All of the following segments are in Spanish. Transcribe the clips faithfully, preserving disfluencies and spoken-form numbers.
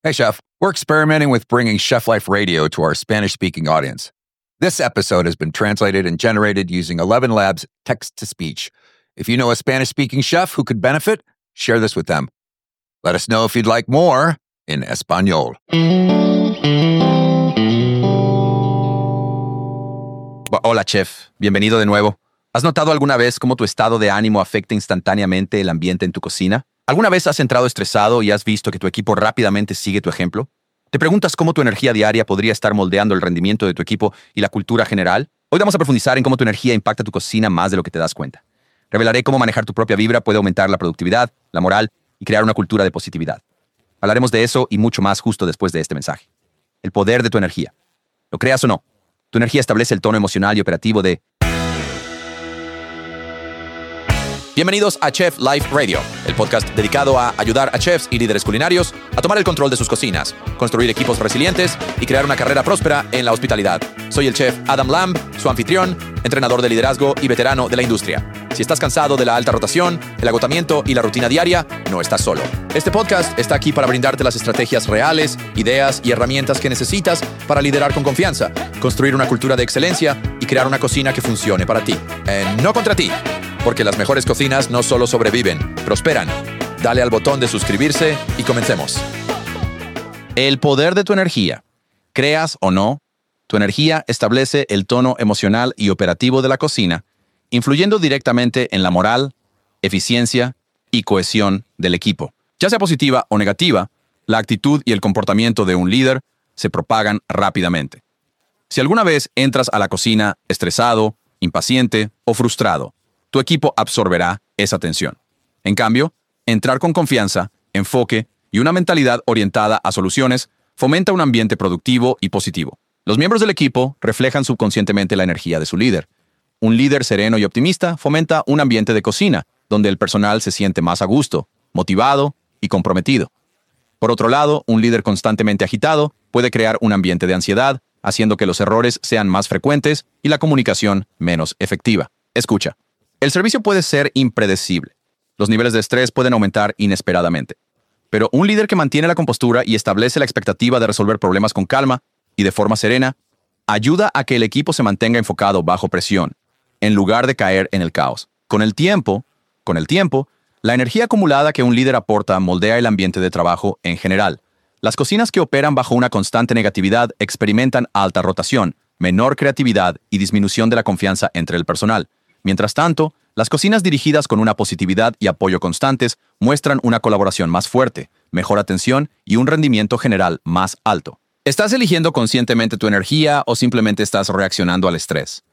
Hey, Chef. We're experimenting with bringing Chef Life Radio to our Spanish-speaking audience. This episode has been translated and generated using Eleven Labs text-to-speech. If you know a Spanish-speaking chef who could benefit, share this with them. Let us know if you'd like more in Español. Hola, chef. Bienvenido de nuevo. ¿Has notado alguna vez cómo tu estado de ánimo afecta instantáneamente el ambiente en tu cocina? ¿Alguna vez has entrado estresado y has visto que tu equipo rápidamente sigue tu ejemplo? ¿Te preguntas cómo tu energía diaria podría estar moldeando el rendimiento de tu equipo y la cultura general? Hoy vamos a profundizar en cómo tu energía impacta tu cocina más de lo que te das cuenta. Revelaré cómo manejar tu propia vibra puede aumentar la productividad, la moral y crear una cultura de positividad. Hablaremos de eso y mucho más justo después de este mensaje. El poder de tu energía. Lo creas o no, tu energía establece el tono emocional y operativo de... Bienvenidos a Chef Life Radio, el podcast dedicado a ayudar a chefs y líderes culinarios a tomar el control de sus cocinas, construir equipos resilientes y crear una carrera próspera en la hospitalidad. Soy el chef Adam Lamb, su anfitrión, entrenador de liderazgo y veterano de la industria. Si estás cansado de la alta rotación, el agotamiento y la rutina diaria, no estás solo. Este podcast está aquí para brindarte las estrategias reales, ideas y herramientas que necesitas para liderar con confianza, construir una cultura de excelencia y crear una cocina que funcione para ti. Eh, no contra ti. Porque las mejores cocinas no solo sobreviven, prosperan. Dale al botón de suscribirse y comencemos. El poder de tu energía. Creas o no, tu energía establece el tono emocional y operativo de la cocina, influyendo directamente en la moral, eficiencia y cohesión del equipo. Ya sea positiva o negativa, la actitud y el comportamiento de un líder se propagan rápidamente. Si alguna vez entras a la cocina estresado, impaciente o frustrado, tu equipo absorberá esa tensión. En cambio, entrar con confianza, enfoque y una mentalidad orientada a soluciones fomenta un ambiente productivo y positivo. Los miembros del equipo reflejan subconscientemente la energía de su líder. Un líder sereno y optimista fomenta un ambiente de cocina, donde el personal se siente más a gusto, motivado y comprometido. Por otro lado, un líder constantemente agitado puede crear un ambiente de ansiedad, haciendo que los errores sean más frecuentes y la comunicación menos efectiva. Escucha. El servicio puede ser impredecible. Los niveles de estrés pueden aumentar inesperadamente. Pero un líder que mantiene la compostura y establece la expectativa de resolver problemas con calma y de forma serena, ayuda a que el equipo se mantenga enfocado bajo presión, en lugar de caer en el caos. Con el tiempo, con el tiempo, la energía acumulada que un líder aporta moldea el ambiente de trabajo en general. Las cocinas que operan bajo una constante negatividad experimentan alta rotación, menor creatividad y disminución de la confianza entre el personal. Mientras tanto, las cocinas dirigidas con una positividad y apoyo constantes muestran una colaboración más fuerte, mejor atención y un rendimiento general más alto. ¿Estás eligiendo conscientemente tu energía o simplemente estás reaccionando al estrés?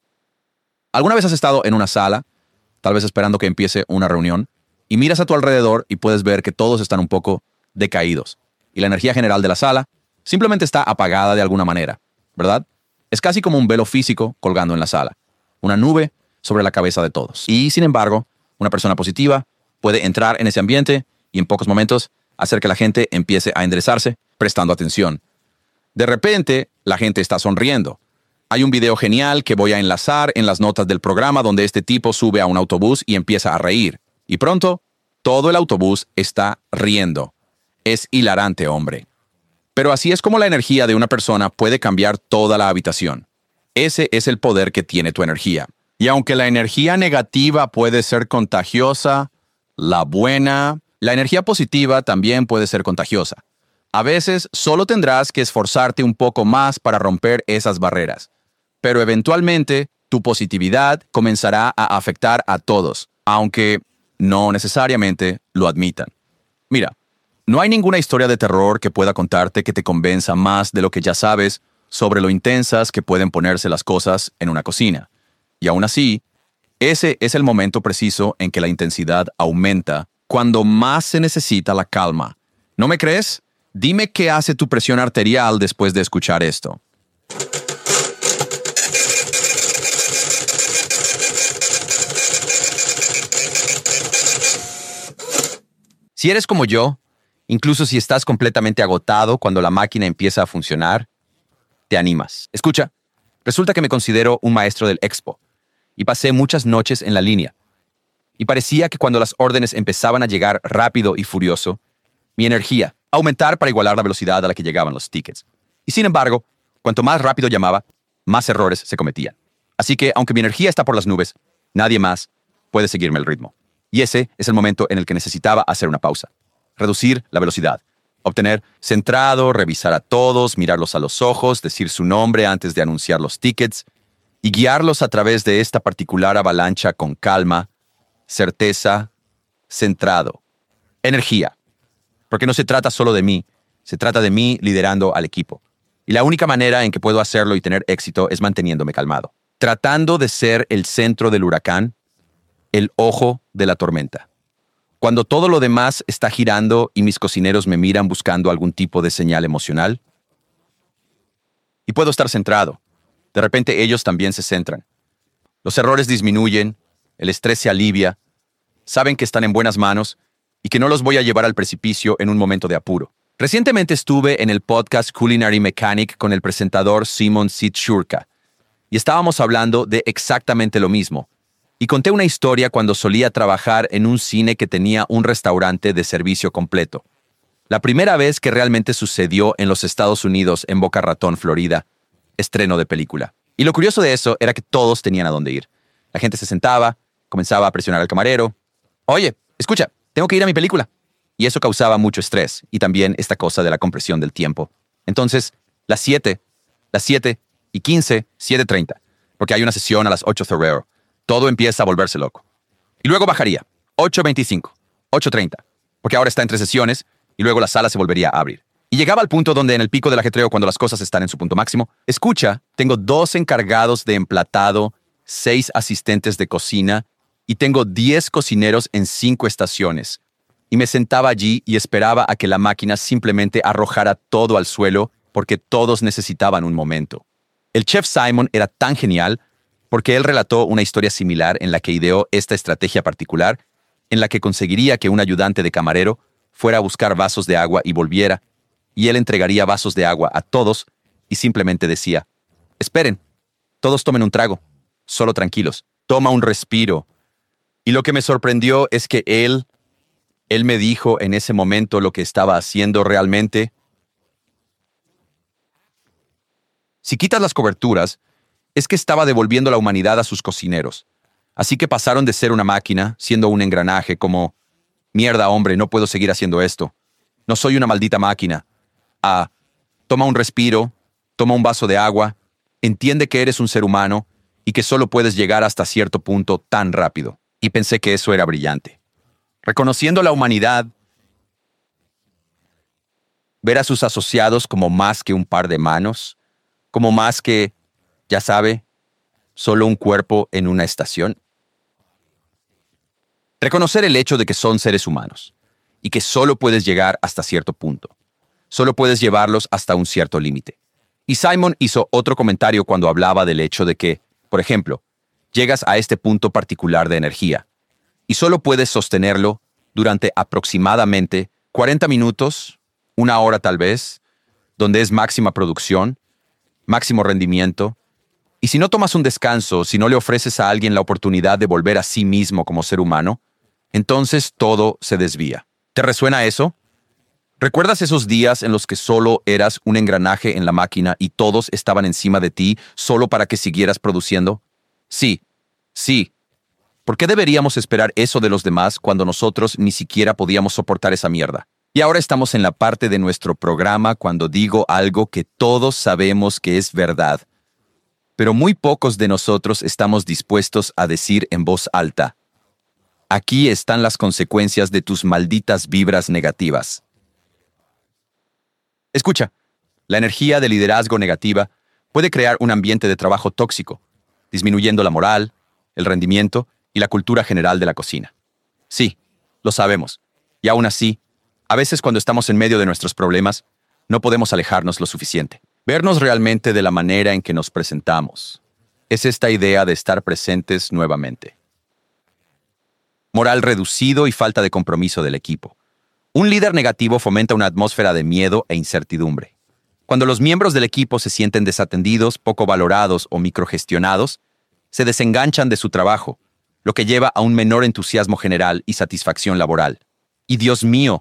¿Alguna vez has estado en una sala, tal vez esperando que empiece una reunión, y miras a tu alrededor y puedes ver que todos están un poco decaídos, y la energía general de la sala simplemente está apagada de alguna manera, ¿verdad? Es casi como un velo físico colgando en la sala, una nube sobre la cabeza de todos. Y, sin embargo, una persona positiva puede entrar en ese ambiente y en pocos momentos hacer que la gente empiece a enderezarse, prestando atención. De repente, la gente está sonriendo. Hay un video genial que voy a enlazar en las notas del programa donde este tipo sube a un autobús y empieza a reír. Y pronto, todo el autobús está riendo. Es hilarante, hombre. Pero así es como la energía de una persona puede cambiar toda la habitación. Ese es el poder que tiene tu energía. Y aunque la energía negativa puede ser contagiosa, la buena, la energía positiva también puede ser contagiosa. A veces solo tendrás que esforzarte un poco más para romper esas barreras. Pero eventualmente tu positividad comenzará a afectar a todos, aunque no necesariamente lo admitan. Mira, no hay ninguna historia de terror que pueda contarte que te convenza más de lo que ya sabes sobre lo intensas que pueden ponerse las cosas en una cocina. Y aún así, ese es el momento preciso en que la intensidad aumenta, cuando más se necesita la calma. ¿No me crees? Dime qué hace tu presión arterial después de escuchar esto. Si eres como yo, incluso si estás completamente agotado cuando la máquina empieza a funcionar, te animas. Escucha, resulta que me considero un maestro del expo y pasé muchas noches en la línea. Y parecía que cuando las órdenes empezaban a llegar rápido y furioso, mi energía, aumentar para igualar la velocidad a la que llegaban los tickets. Y sin embargo, cuanto más rápido llamaba, más errores se cometían. Así que, aunque mi energía está por las nubes, nadie más puede seguirme el ritmo. Y ese es el momento en el que necesitaba hacer una pausa. Reducir la velocidad. Obtener centrado, revisar a todos, mirarlos a los ojos, decir su nombre antes de anunciar los tickets y guiarlos a través de esta particular avalancha con calma, certeza, centrado. Energía. Porque no se trata solo de mí, se trata de mí liderando al equipo. Y la única manera en que puedo hacerlo y tener éxito es manteniéndome calmado. Tratando de ser el centro del huracán, el ojo de la tormenta. Cuando todo lo demás está girando y mis cocineros me miran buscando algún tipo de señal emocional. Y puedo estar centrado. De repente ellos también se centran. Los errores disminuyen, el estrés se alivia, saben que están en buenas manos y que no los voy a llevar al precipicio en un momento de apuro. Recientemente estuve en el podcast Culinary Mechanic con el presentador Simon Sitschurka y estábamos hablando de exactamente lo mismo. Y conté una historia cuando solía trabajar en un cine que tenía un restaurante de servicio completo. La primera vez que realmente sucedió en los Estados Unidos, en Boca Ratón, Florida, estreno de película. Y lo curioso de eso era que todos tenían a dónde ir. La gente se sentaba, comenzaba a presionar al camarero. Oye, escucha, tengo que ir a mi película. Y eso causaba mucho estrés y también esta cosa de la compresión del tiempo. Entonces, las siete, las siete y quince, siete treinta, porque hay una sesión a las ocho Ferrero. Todo empieza a volverse loco. Y luego bajaría, ocho veinticinco, ocho treinta, porque ahora está entre sesiones y luego la sala se volvería a abrir. Y llegaba al punto donde en el pico del ajetreo, cuando las cosas están en su punto máximo, escucha, tengo dos encargados de emplatado, seis asistentes de cocina y tengo diez cocineros en cinco estaciones. Y me sentaba allí y esperaba a que la máquina simplemente arrojara todo al suelo porque todos necesitaban un momento. El chef Simon era tan genial porque él relató una historia similar en la que ideó esta estrategia particular, en la que conseguiría que un ayudante de camarero fuera a buscar vasos de agua y volviera, y él entregaría vasos de agua a todos y simplemente decía, esperen, todos tomen un trago, solo tranquilos, toma un respiro. Y lo que me sorprendió es que él, él me dijo en ese momento lo que estaba haciendo realmente. Si quitas las coberturas, es que estaba devolviendo la humanidad a sus cocineros. Así que pasaron de ser una máquina, siendo un engranaje, como, mierda hombre, no puedo seguir haciendo esto. No soy una maldita máquina. A, toma un respiro, toma un vaso de agua, entiende que eres un ser humano y que solo puedes llegar hasta cierto punto tan rápido. Y pensé que eso era brillante. Reconociendo la humanidad, ver a sus asociados como más que un par de manos, como más que, ya sabe, solo un cuerpo en una estación. Reconocer el hecho de que son seres humanos y que solo puedes llegar hasta cierto punto. Solo puedes llevarlos hasta un cierto límite. Y Simon hizo otro comentario cuando hablaba del hecho de que, por ejemplo, llegas a este punto particular de energía y solo puedes sostenerlo durante aproximadamente cuarenta minutos, una hora tal vez, donde es máxima producción, máximo rendimiento. Y si no tomas un descanso, si no le ofreces a alguien la oportunidad de volver a sí mismo como ser humano, entonces todo se desvía. ¿Te resuena eso? ¿Recuerdas esos días en los que solo eras un engranaje en la máquina y todos estaban encima de ti solo para que siguieras produciendo? Sí, sí. ¿Por qué deberíamos esperar eso de los demás cuando nosotros ni siquiera podíamos soportar esa mierda? Y ahora estamos en la parte de nuestro programa cuando digo algo que todos sabemos que es verdad, pero muy pocos de nosotros estamos dispuestos a decir en voz alta. Aquí están las consecuencias de tus malditas vibras negativas. Escucha, la energía de liderazgo negativa puede crear un ambiente de trabajo tóxico, disminuyendo la moral, el rendimiento y la cultura general de la cocina. Sí, lo sabemos. Y aún así, a veces cuando estamos en medio de nuestros problemas, no podemos alejarnos lo suficiente. Vernos realmente de la manera en que nos presentamos. Es esta idea de estar presentes nuevamente. Moral reducido y falta de compromiso del equipo. Un líder negativo fomenta una atmósfera de miedo e incertidumbre. Cuando los miembros del equipo se sienten desatendidos, poco valorados o microgestionados, se desenganchan de su trabajo, lo que lleva a un menor entusiasmo general y satisfacción laboral. Y Dios mío,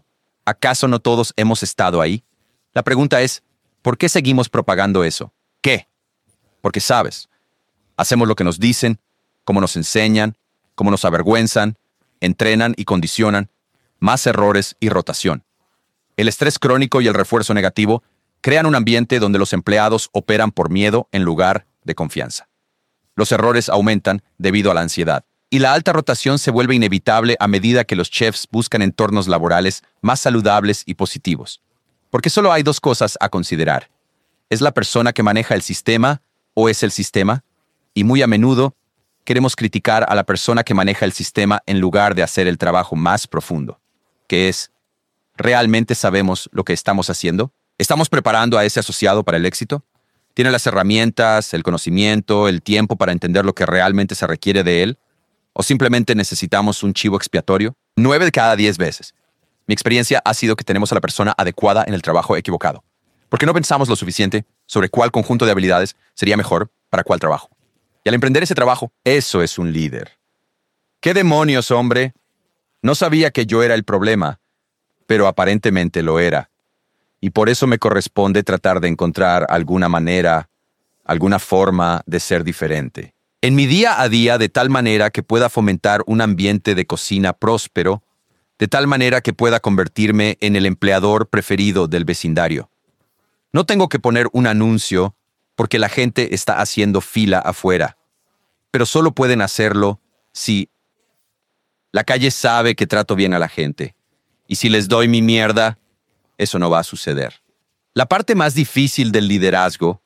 ¿Acaso no todos hemos estado ahí? La pregunta es, ¿por qué seguimos propagando eso? ¿Qué? Porque sabes, hacemos lo que nos dicen, como nos enseñan, como nos avergüenzan, entrenan y condicionan, más errores y rotación. El estrés crónico y el refuerzo negativo crean un ambiente donde los empleados operan por miedo en lugar de confianza. Los errores aumentan debido a la ansiedad, y la alta rotación se vuelve inevitable a medida que los chefs buscan entornos laborales más saludables y positivos. Porque solo hay dos cosas a considerar. ¿Es la persona que maneja el sistema o es el sistema? Y muy a menudo queremos criticar a la persona que maneja el sistema en lugar de hacer el trabajo más profundo, que es, ¿realmente sabemos lo que estamos haciendo? ¿Estamos preparando a ese asociado para el éxito? ¿Tiene las herramientas, el conocimiento, el tiempo para entender lo que realmente se requiere de él? ¿O simplemente necesitamos un chivo expiatorio? Nueve de cada diez veces. Mi experiencia ha sido que tenemos a la persona adecuada en el trabajo equivocado, porque no pensamos lo suficiente sobre cuál conjunto de habilidades sería mejor para cuál trabajo. Y al emprender ese trabajo, eso es un líder. ¿Qué demonios, hombre? No sabía que yo era el problema, pero aparentemente lo era. Y por eso me corresponde tratar de encontrar alguna manera, alguna forma de ser diferente. En mi día a día, de tal manera que pueda fomentar un ambiente de cocina próspero, de tal manera que pueda convertirme en el empleador preferido del vecindario. No tengo que poner un anuncio porque la gente está haciendo fila afuera, pero solo pueden hacerlo si la calle sabe que trato bien a la gente. Y si les doy mi mierda, eso no va a suceder. La parte más difícil del liderazgo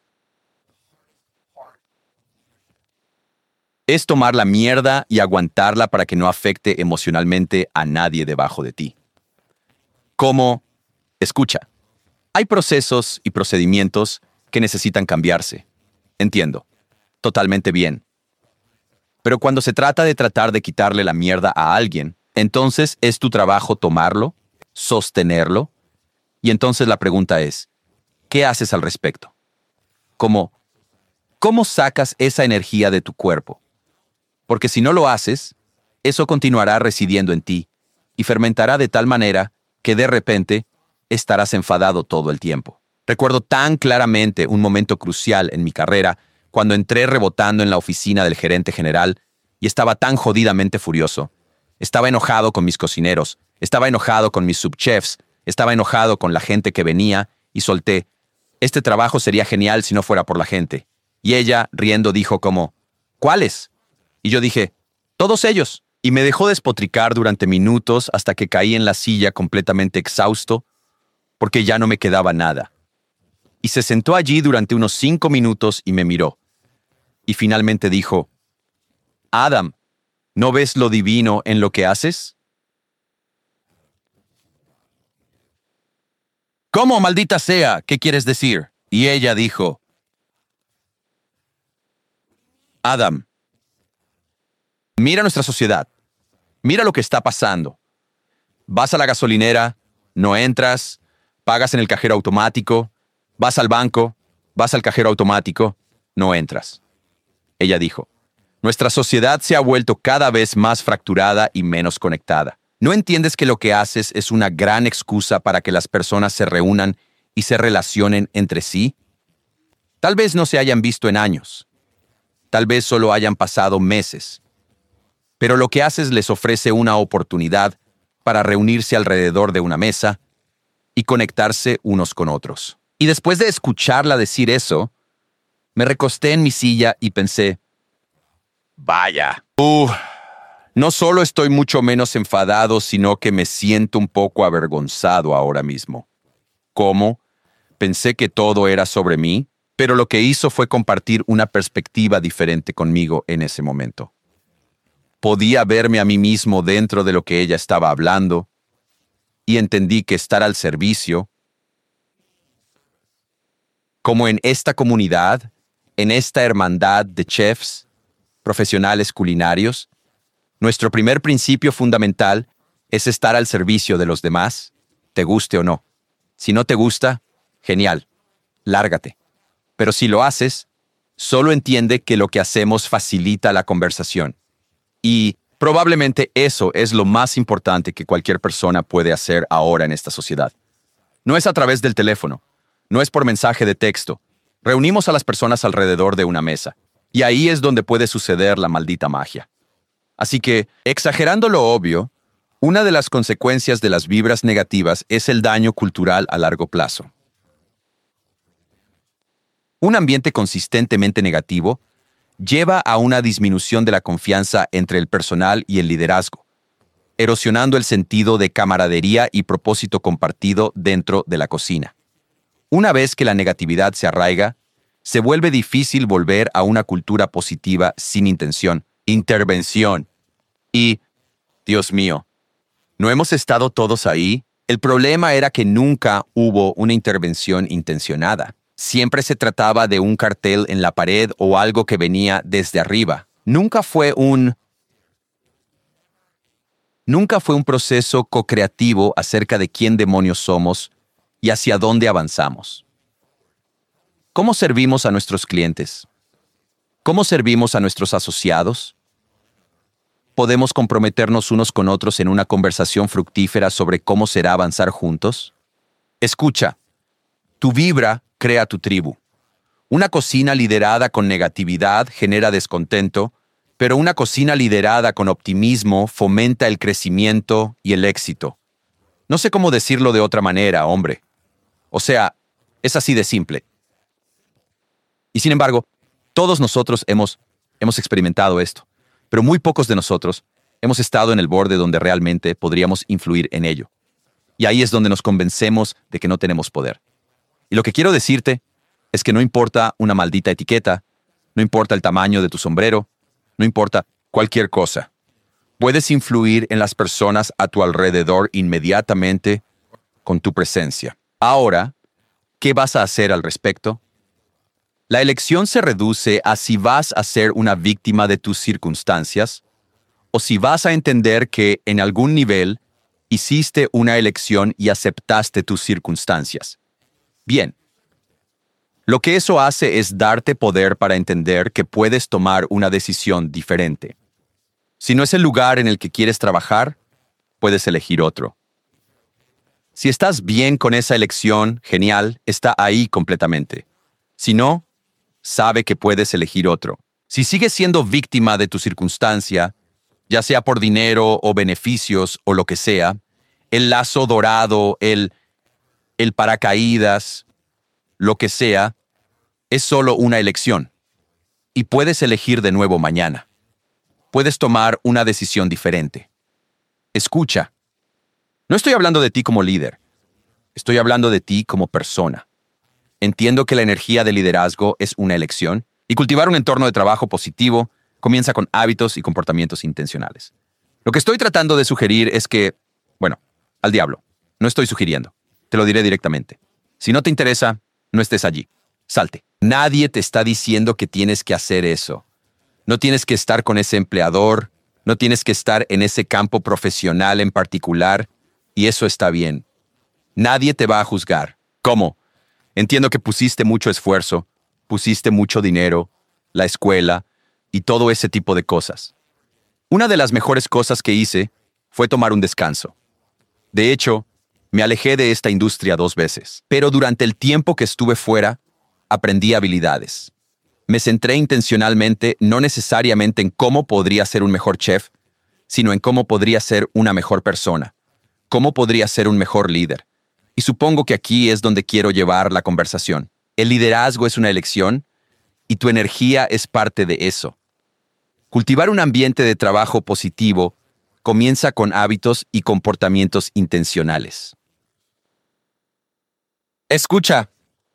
es tomar la mierda y aguantarla para que no afecte emocionalmente a nadie debajo de ti. Como, escucha, hay procesos y procedimientos que necesitan cambiarse. Entiendo. Totalmente bien. Pero cuando se trata de tratar de quitarle la mierda a alguien, entonces es tu trabajo tomarlo, sostenerlo, y entonces la pregunta es, ¿qué haces al respecto? Como, ¿cómo sacas esa energía de tu cuerpo? Porque si no lo haces, eso continuará residiendo en ti y fermentará de tal manera que de repente estarás enfadado todo el tiempo. Recuerdo tan claramente un momento crucial en mi carrera cuando entré rebotando en la oficina del gerente general y estaba tan jodidamente furioso. Estaba enojado con mis cocineros, estaba enojado con mis subchefs, estaba enojado con la gente que venía y solté, este trabajo sería genial si no fuera por la gente. Y ella, riendo, dijo como, ¿cuáles? Y yo dije, todos ellos. Y me dejó despotricar durante minutos hasta que caí en la silla completamente exhausto porque ya no me quedaba nada. Y se sentó allí durante unos cinco minutos y me miró. Y finalmente dijo, Adam, ¿no ves lo divino en lo que haces? ¿Cómo, maldita sea? ¿Qué quieres decir? Y ella dijo, Adam, mira nuestra sociedad. Mira lo que está pasando. Vas a la gasolinera, no entras, pagas en el cajero automático, vas al banco, vas al cajero automático, no entras. Ella dijo, nuestra sociedad se ha vuelto cada vez más fracturada y menos conectada. ¿No entiendes que lo que haces es una gran excusa para que las personas se reúnan y se relacionen entre sí? Tal vez no se hayan visto en años. Tal vez solo hayan pasado meses. Pero lo que haces les ofrece una oportunidad para reunirse alrededor de una mesa y conectarse unos con otros. Y después de escucharla decir eso, me recosté en mi silla y pensé, vaya, uh, no solo estoy mucho menos enfadado, sino que me siento un poco avergonzado ahora mismo. ¿Cómo? Pensé que todo era sobre mí, pero lo que hizo fue compartir una perspectiva diferente conmigo en ese momento. Podía verme a mí mismo dentro de lo que ella estaba hablando y entendí que estar al servicio, como en esta comunidad, en esta hermandad de chefs, profesionales culinarios, nuestro primer principio fundamental es estar al servicio de los demás, te guste o no. Si no te gusta, genial, lárgate. Pero si lo haces, solo entiende que lo que hacemos facilita la conversación. Y Probablemente eso es lo más importante que cualquier persona puede hacer ahora en esta sociedad. No es a través del teléfono, no es por mensaje de texto. Reunimos a las personas alrededor de una mesa, y ahí es donde puede suceder la maldita magia. Así que, exagerando lo obvio, una de las consecuencias de las vibras negativas es el daño cultural a largo plazo. Un ambiente consistentemente negativo lleva a una disminución de la confianza entre el personal y el liderazgo, erosionando el sentido de camaradería y propósito compartido dentro de la cocina. Una vez que la negatividad se arraiga, se vuelve difícil volver a una cultura positiva sin intención, intervención. Y, Dios mío, ¿no hemos estado todos ahí? El problema era que nunca hubo una intervención intencionada. Siempre se trataba de un cartel en la pared o algo que venía desde arriba. Nunca fue un... Nunca fue un proceso co-creativo acerca de quién demonios somos y hacia dónde avanzamos. ¿Cómo servimos a nuestros clientes? ¿Cómo servimos a nuestros asociados? ¿Podemos comprometernos unos con otros en una conversación fructífera sobre cómo será avanzar juntos? Escucha, tu vibra crea tu tribu. Una cocina liderada con negatividad genera descontento, pero una cocina liderada con optimismo fomenta el crecimiento y el éxito. No sé cómo decirlo de otra manera, hombre. O sea, es así de simple. Y sin embargo, todos nosotros hemos, hemos experimentado esto, pero muy pocos de nosotros hemos estado en el borde donde realmente podríamos influir en ello. Y ahí es donde nos convencemos de que no tenemos poder. Y lo que quiero decirte es que no importa una maldita etiqueta, no importa el tamaño de tu sombrero, no importa cualquier cosa. Puedes influir en las personas a tu alrededor inmediatamente con tu presencia. Ahora, ¿qué vas a hacer al respecto? La elección se reduce a si vas a ser una víctima de tus circunstancias o si vas a entender que, en algún nivel, hiciste una elección y aceptaste tus circunstancias. Bien. Lo que eso hace es darte poder para entender que puedes tomar una decisión diferente. Si no es el lugar en el que quieres trabajar, puedes elegir otro. Si estás bien con esa elección, genial, está ahí completamente. Si no, sabe que puedes elegir otro. Si sigues siendo víctima de tu circunstancia, ya sea por dinero o beneficios o lo que sea, el lazo dorado, el, el paracaídas, lo que sea, es solo una elección. Y puedes elegir de nuevo mañana. Puedes tomar una decisión diferente. Escucha. No estoy hablando de ti como líder. Estoy hablando de ti como persona. Entiendo que la energía de liderazgo es una elección y cultivar un entorno de trabajo positivo comienza con hábitos y comportamientos intencionales. Lo que estoy tratando de sugerir es que, bueno, al diablo, no estoy sugiriendo. Te lo diré directamente. Si no te interesa, no estés allí. Salte. Nadie te está diciendo que tienes que hacer eso. No tienes que estar con ese empleador, no tienes que estar en ese campo profesional en particular, y eso está bien. Nadie te va a juzgar. ¿Cómo? Entiendo que pusiste mucho esfuerzo, pusiste mucho dinero, la escuela y todo ese tipo de cosas. Una de las mejores cosas que hice fue tomar un descanso. De hecho, me alejé de esta industria dos veces, pero durante el tiempo que estuve fuera, aprendí habilidades. Me centré intencionalmente no necesariamente en cómo podría ser un mejor chef, sino en cómo podría ser una mejor persona, cómo podría ser un mejor líder. Y supongo que aquí es donde quiero llevar la conversación. El liderazgo es una elección y tu energía es parte de eso. Cultivar un ambiente de trabajo positivo comienza con hábitos y comportamientos intencionales. Escucha.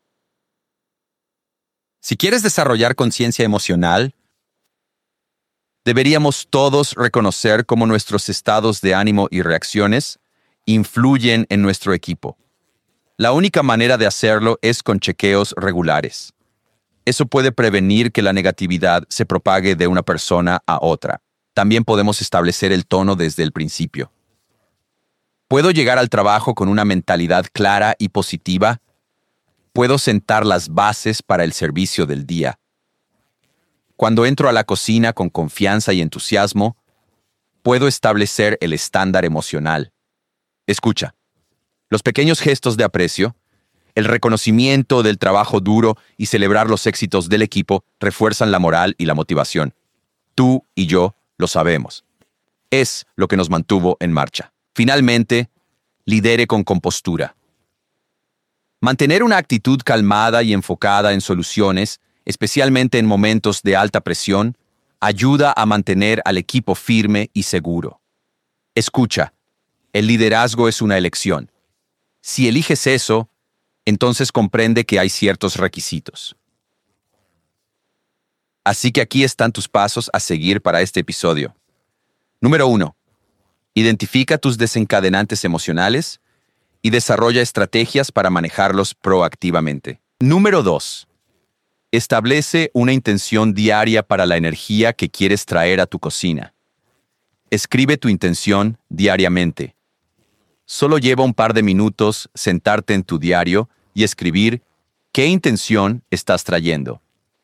Si quieres desarrollar conciencia emocional, deberíamos todos reconocer cómo nuestros estados de ánimo y reacciones influyen en nuestro equipo. La única manera de hacerlo es con chequeos regulares. Eso puede prevenir que la negatividad se propague de una persona a otra. También podemos establecer el tono desde el principio. ¿Puedo llegar al trabajo con una mentalidad clara y positiva? Puedo sentar las bases para el servicio del día. Cuando entro a la cocina con confianza y entusiasmo, puedo establecer el estándar emocional. Escucha, los pequeños gestos de aprecio, el reconocimiento del trabajo duro y celebrar los éxitos del equipo refuerzan la moral y la motivación. Tú y yo lo sabemos. Es lo que nos mantuvo en marcha. Finalmente, lidere con compostura. Mantener una actitud calmada y enfocada en soluciones, especialmente en momentos de alta presión, ayuda a mantener al equipo firme y seguro. Escucha, el liderazgo es una elección. Si eliges eso, entonces comprende que hay ciertos requisitos. Así que aquí están tus pasos a seguir para este episodio. Número uno. Identifica tus desencadenantes emocionales y desarrolla estrategias para manejarlos proactivamente. Número dos. Establece una intención diaria para la energía que quieres traer a tu cocina. Escribe tu intención diariamente. Solo lleva un par de minutos sentarte en tu diario y escribir qué intención estás trayendo.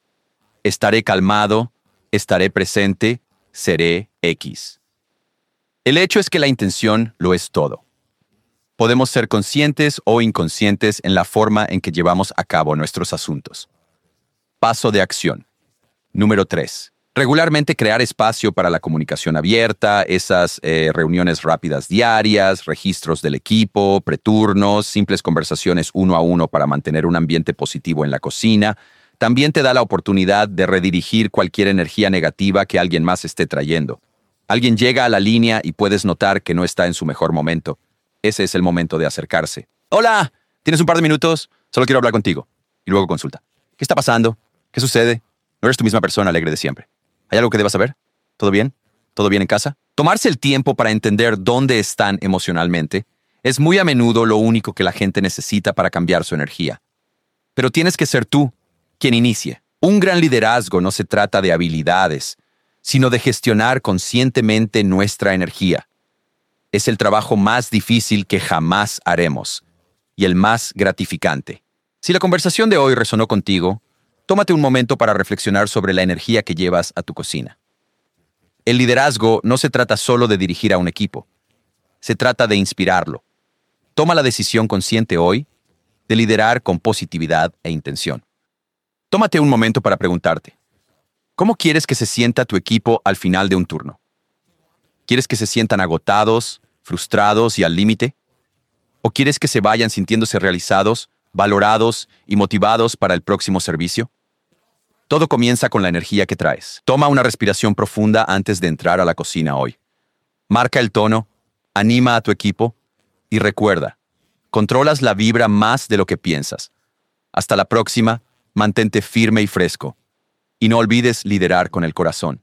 Estaré calmado, estaré presente, seré X. El hecho es que la intención lo es todo. Podemos ser conscientes o inconscientes en la forma en que llevamos a cabo nuestros asuntos. Paso de acción. Número tres. Regularmente crear espacio para la comunicación abierta, esas eh, reuniones rápidas diarias, registros del equipo, preturnos, simples conversaciones uno a uno para mantener un ambiente positivo en la cocina, también te da la oportunidad de redirigir cualquier energía negativa que alguien más esté trayendo. Alguien llega a la línea y puedes notar que no está en su mejor momento. Ese es el momento de acercarse. Hola, ¿tienes un par de minutos? Solo quiero hablar contigo. Y luego consulta. ¿Qué está pasando? ¿Qué sucede? No eres tu misma persona alegre de siempre. ¿Hay algo que debas saber? ¿Todo bien? ¿Todo bien en casa? Tomarse el tiempo para entender dónde están emocionalmente es muy a menudo lo único que la gente necesita para cambiar su energía. Pero tienes que ser tú quien inicie. Un gran liderazgo no se trata de habilidades, sino de gestionar conscientemente nuestra energía. Es el trabajo más difícil que jamás haremos y el más gratificante. Si la conversación de hoy resonó contigo, tómate un momento para reflexionar sobre la energía que llevas a tu cocina. El liderazgo no se trata solo de dirigir a un equipo. Se trata de inspirarlo. Toma la decisión consciente hoy de liderar con positividad e intención. Tómate un momento para preguntarte, ¿cómo quieres que se sienta tu equipo al final de un turno? ¿Quieres que se sientan agotados, frustrados y al límite? ¿O quieres que se vayan sintiéndose realizados, valorados y motivados para el próximo servicio? Todo comienza con la energía que traes. Toma una respiración profunda antes de entrar a la cocina hoy. Marca el tono, anima a tu equipo y recuerda, controlas la vibra más de lo que piensas. Hasta la próxima, mantente firme y fresco. Y no olvides liderar con el corazón.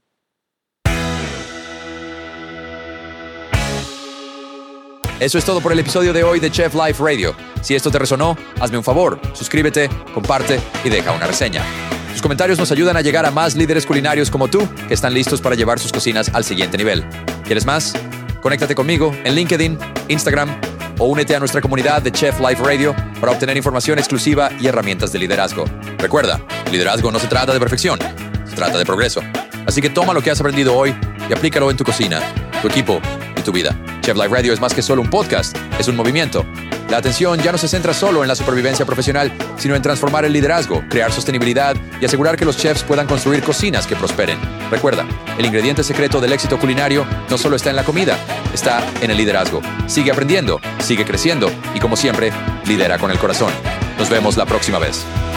Eso es todo por el episodio de hoy de Chef Life Radio. Si esto te resonó, hazme un favor, suscríbete, comparte y deja una reseña. Tus comentarios nos ayudan a llegar a más líderes culinarios como tú, que están listos para llevar sus cocinas al siguiente nivel. ¿Quieres más? Conéctate conmigo en LinkedIn, Instagram o únete a nuestra comunidad de Chef Life Radio para obtener información exclusiva y herramientas de liderazgo. Recuerda, el liderazgo no se trata de perfección, se trata de progreso. Así que toma lo que has aprendido hoy y aplícalo en tu cocina, tu equipo y tu vida. Chef Life Radio es más que solo un podcast, es un movimiento. La atención ya no se centra solo en la supervivencia profesional, sino en transformar el liderazgo, crear sostenibilidad y asegurar que los chefs puedan construir cocinas que prosperen. Recuerda, el ingrediente secreto del éxito culinario no solo está en la comida, está en el liderazgo. Sigue aprendiendo, sigue creciendo y como siempre, lidera con el corazón. Nos vemos la próxima vez.